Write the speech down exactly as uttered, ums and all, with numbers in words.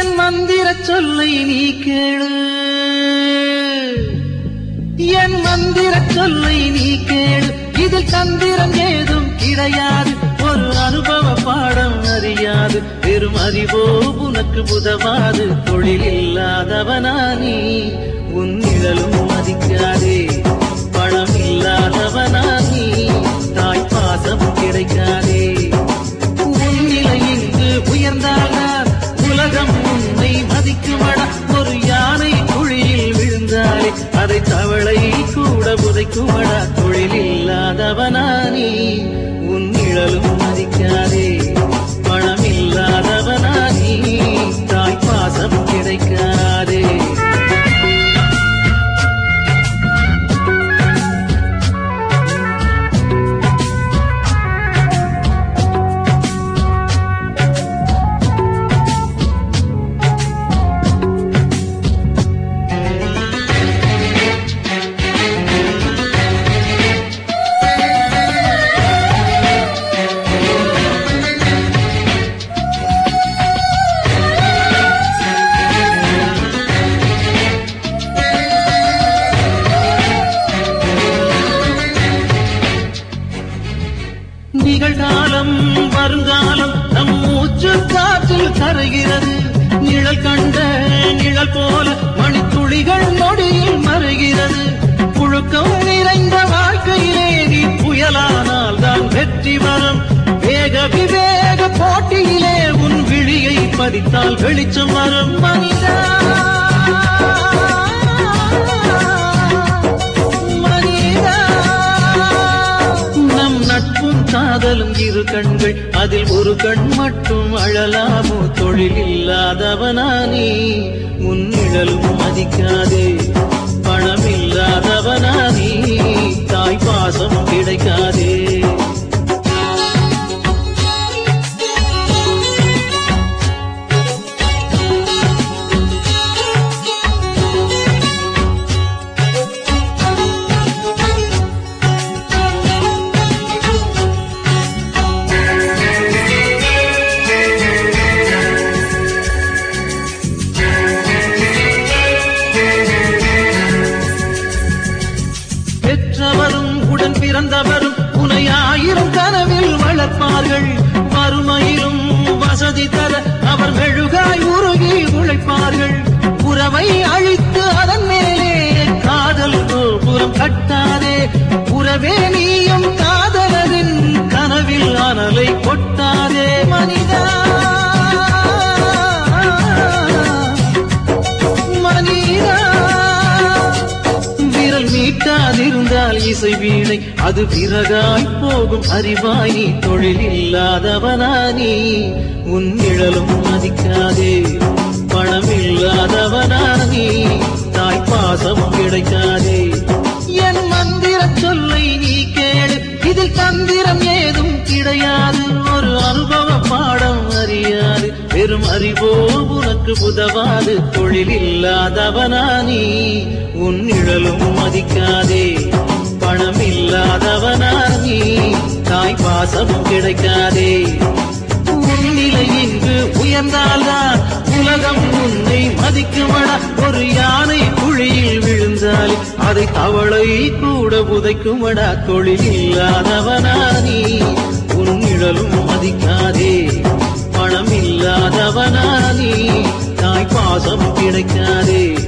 என் மந்திர சொல்லை நீ கேளு, என் மந்திர சொல்லை நீ கேளு. இதில் தந்திரம் ஏதும் கிடையாது, ஒரு அனுபவ பாடம் அறியாது. பெரும் அறிவோ உனக்கு உதவாது, தொழில் இல்லாதவனா நீ உன் நிழலும் மதிக்காதே. பணம் இல்லாதவனா நீ தாய் பாசம் கிடைக்காதே. உன் நிலை இங்கு உயர்ந்தால்தான் உலகம் உன்னை மதிக்குமடா. ஒரு யானை குழியில் விழுந்தாலே அதை தவளை கூட புதைக்குமடா. தொழில் இல்லாதவனா நீ உன் நிழலும் மதிக்காதே. பணம் இல்லாதவனா நீ தாய் பாசம் கிடைக்காதே. நிகழ்காலம் வருங்காலம் நம் மூச்சு காற்றில் கரைகிறது. நிழல் கண்ட நிழல் போல மணித்துளிகள் நொடியில் மறைகிறது. புழுக்கம் நிறைந்த வாழ்க்கையிலே நீ புயலானால் தான் வெற்றி வரும். வேக விவேக போட்டியிலே உன் விழியை பதித்தால் வெளிச்சம் வரும். மனிதா காதலும் இரு கண்கள், அதில் ஒரு கண் மட்டும் அழலாமோ. தொழில் இல்லாதவனா நீ உன் நிழலும் மதிக்காதே. பணம் இல்லாதவனா நீ தாய் பாசம் கிடைக்காதே. பெற்றவரும் உடன் பிறந்தவரும் உனை ஆயிரம் கனவில் வளர்ப்பார்கள். வறுமையிலும் வசதி தர அவர் மெழுகாய் உருகி உழைப்பார்கள். உறவை அழித்து அதன் மேலே காதல் கோபுரம் கட்டாதே. உறவே நீயும் காதலரின் கனவில் அனலை கொட்டாதே. மனிதா மனிதா மீட்டாதிருந்தால் இசை வீணை அது விறகாய் போகும். அறிவாய் நீ தொழில் இல்லாதவனா நீ உன் நிழலும் மதிக்காதே. பணம் இல்லாதவனா நீ தாய் பாசம் கிடைக்காதே. என் மந்திர சொல்லை நீ கேளு, இதில் தந்திரம் ஏதும் கிடையாது, ஒரு அனுபவ பாடம் அறியாது. பெரும் அறிவோ உனக்கு உதவாது, தொழில் இல்லாதவனா நீ உன் நிழலும் மதிக்காதே. பணம் இல்லாதவனா நீ தாய் பாசம் கிடைக்காதே. உன் நிலை இங்கு உயர்ந்தால்தான் உலகம் உன்னை மதிக்குமடா. ஒரு யானை குழியில் விழுந்தால் அதை தவளை கூட புதைக்குமடா. தொழில் இல்லாதவனா நீ உன் நிழலும் மதிக்காதே. பணம் இல்லாதவனா நீ தாய் பாசம் கிடைக்காதே.